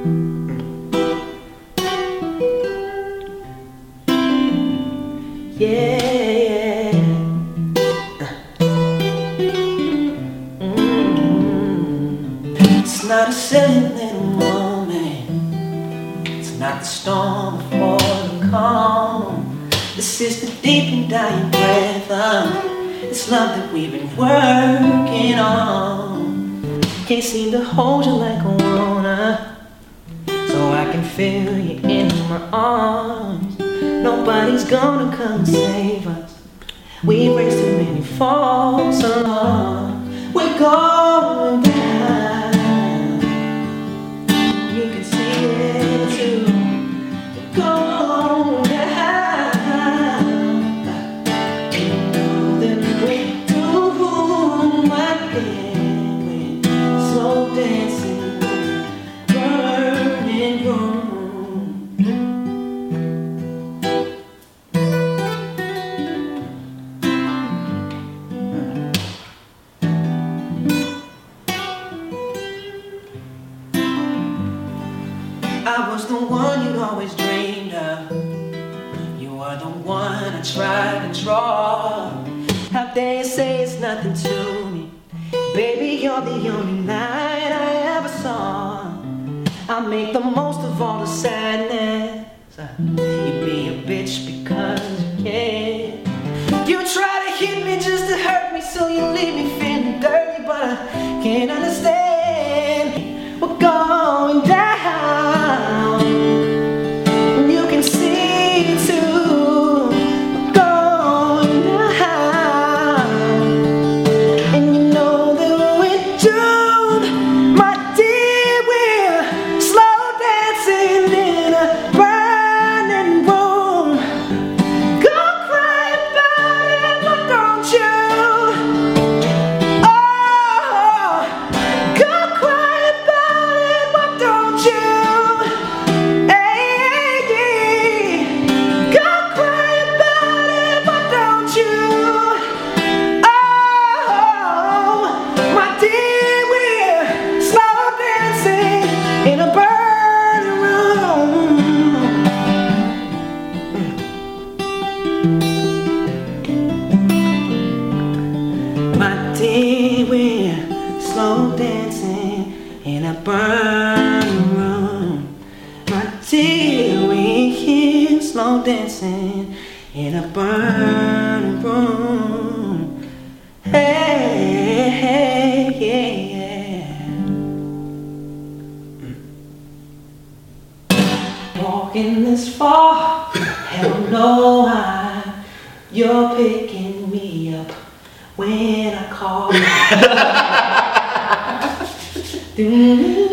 Yeah. It's not a silly little moment. It's not the storm before the calm. This is the deep and dying breath. It's love that we've been working on. Can't seem to hold you like I wanna, so I can feel you in my arms. Nobody's gonna come and save us. We've raised too many false alarms. We're going down. You can see it too. We're going down. You know that we do my thing. We're slow dancing, burning room. I was the one you always dreamed of. You were the one I tried to draw. How dare you say it's nothing to me? Baby, you're the only light I ever saw. I make the most of all the sadness. You be a bitch because you can. You try to hit me just to hurt me, so you leave me feeling dirty, but I can't understand. We're going down. You can see it too. We're going down. And you know that we're doomed, my dear. We're slow dancing in a burning room. Go cry about it, why don't you? Oh, go cry about it, why don't you? In a burning room. My dear, we're slow dancing in a burning room. My dear, we're here slow dancing in a burning room. Hey, hey, yeah. Walking this far, hell no, you're picking me up when I call.